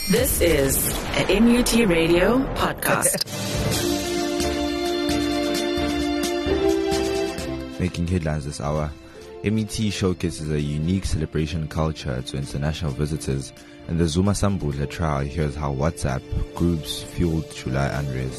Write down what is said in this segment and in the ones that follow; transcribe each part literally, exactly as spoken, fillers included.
This is an M U T Radio podcast. Making headlines this hour, M U T showcases a unique celebration culture to international visitors, and the Zuma Sambudla trial hears how WhatsApp groups fueled July unrest.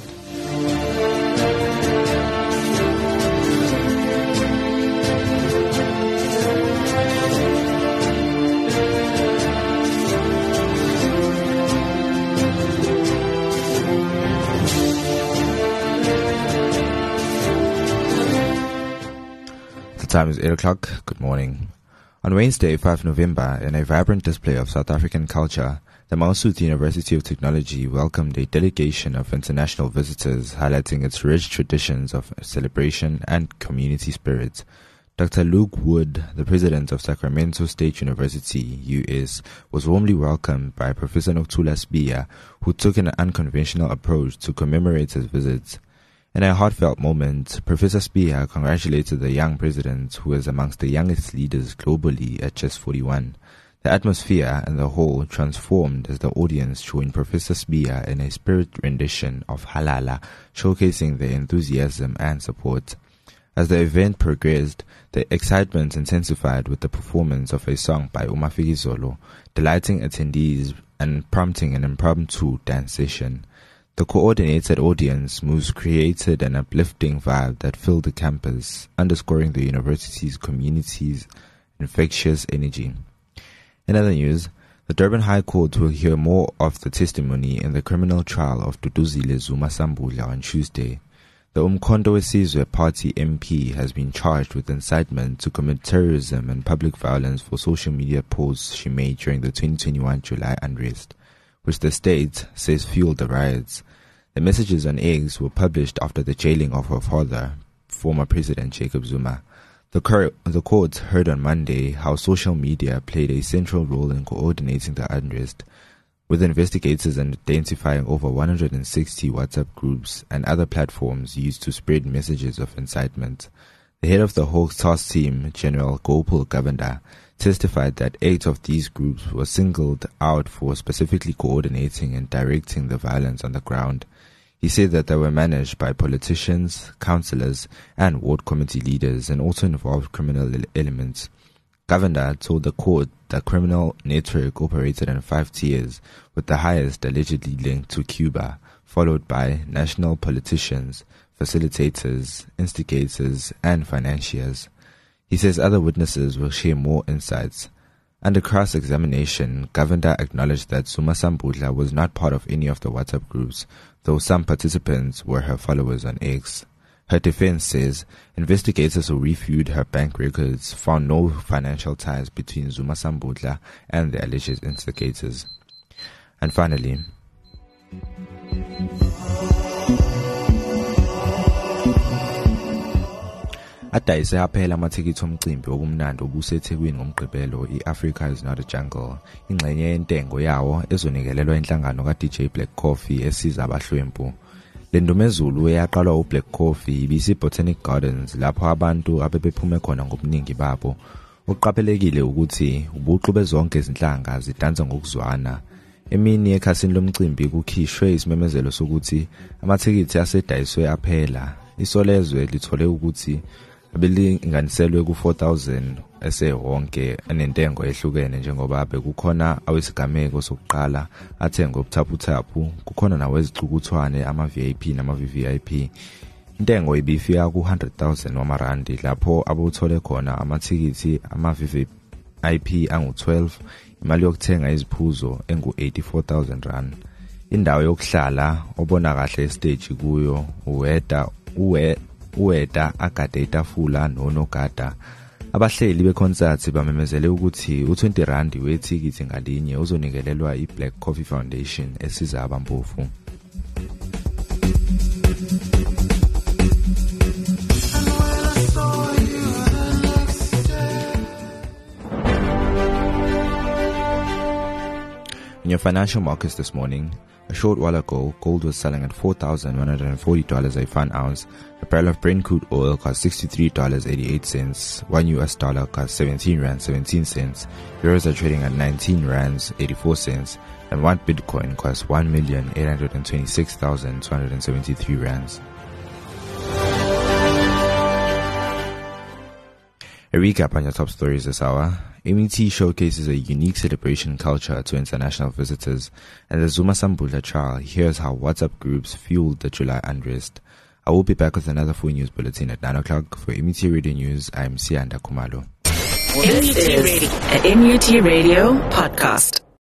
The time is eight o'clock. Good morning. On Wednesday, the fifth of November, in a vibrant display of South African culture, the Mangosuthu University of Technology welcomed a delegation of international visitors, highlighting its rich traditions of celebration and community spirit. Doctor Luke Wood, the president of Sacramento State University, U S, was warmly welcomed by Professor Nokuthula Sibiya, who took an unconventional approach to commemorate his visit. In a heartfelt moment, Professor Sibiya congratulated the young president, who is amongst the youngest leaders globally at just forty-one. The atmosphere and the hall transformed as the audience joined Professor Sibiya in a spirit rendition of Halala, showcasing their enthusiasm and support. As the event progressed, the excitement intensified with the performance of a song by uMafikizolo, delighting attendees and prompting an impromptu dance session. The coordinated audience moves created an uplifting vibe that filled the campus, underscoring the university's community's infectious energy. In other news, the Durban High Court will hear more of the testimony in the criminal trial of Duduzile Zuma Sambudla on Tuesday. The Umkhonto weSizwe Party M P has been charged with incitement to commit terrorism and public violence for social media posts she made during the twenty twenty-one July unrest, which the state says fueled the riots. The messages on X were published after the jailing of her father, former President Jacob Zuma. The, cur- the court heard on Monday how social media played a central role in coordinating the unrest, with investigators identifying over one hundred sixty WhatsApp groups and other platforms used to spread messages of incitement. The head of the Hawks task team, General Gopal Govender, testified that eight of these groups were singled out for specifically coordinating and directing the violence on the ground. He said that they were managed by politicians, councillors, and ward committee leaders, and also involved criminal elements. Governor told the court the criminal network operated in five tiers, with the highest allegedly linked to Cuba, followed by national politicians, facilitators, instigators, and financiers. He says other witnesses will share more insights. Under cross-examination, Govender acknowledged that Zuma Sambudla was not part of any of the WhatsApp groups, though some participants were her followers on X. Her defense says investigators who reviewed her bank records found no financial ties between Zuma Sambudla and the alleged instigators. And finally, adayise aphela amathikithi omcimbi obumnandi obusethekwini ngomgqibelo iAfrica is not a jungle. Ingxenye yentengo yawo ezonikelelwa inhlangano kaD J Black Coffee esiza abahlwempu. Le ndumezulu eyaqalwa uBlack Coffee ibisi Botanic Gardens, lapho abantu abebephume khona ngobuningi babo. Uqaphelekile ukuthi ubuqu bezonke izinhlanga zidansa ngokuzwana. Emini ekhasini lomcimbi kukhishwe isimemezelo sokuthi amathikithi asedayiswe aphela. Isolezwe lithole ukuthi abelinganiselwe ku four thousand esewonke enentengo ehlukene, njengoba bekukhona awesigameko sokuqala athengwe ubuthaphuthaphu, kukhona nawezicukuthwane ama-V I P nama-V V I P. Intengo ibifika ku one hundred thousand wamarandi, lapho abuthole khona amathikithi ama-V V I P angu twelve, imali yokuthenga iziphuzo engu eighty-four thousand rand. Indawo yokuhlala obona kahle estage kuyo uweda uwe uweda agade itafula nonogada. Abahleli beconcert bamemezele ukuthi u-twenty rand wethikithi ngalinye uzonikelelwa iBlack Coffee Foundation esiza abampofu. In your financial markets this morning, a short while ago, gold was selling at four thousand one hundred forty dollars a fine ounce. A barrel of Brent crude oil cost sixty-three dollars and eighty-eight cents. One U S dollar cost seventeen rand seventeen cents. Euros are trading at nineteen rands eighty-four cents. and one Bitcoin costs one million eight hundred twenty-six thousand two hundred seventy-three rands. A recap on your top stories this hour. M E T showcases a unique celebration culture to international visitors, and the Zuma Sambula trial hears how WhatsApp groups fueled the July unrest. I will be back with another full news bulletin at nine o'clock. For M U T Radio News, I am Sianda Kumalo. M U T Radio, a M U T Radio podcast.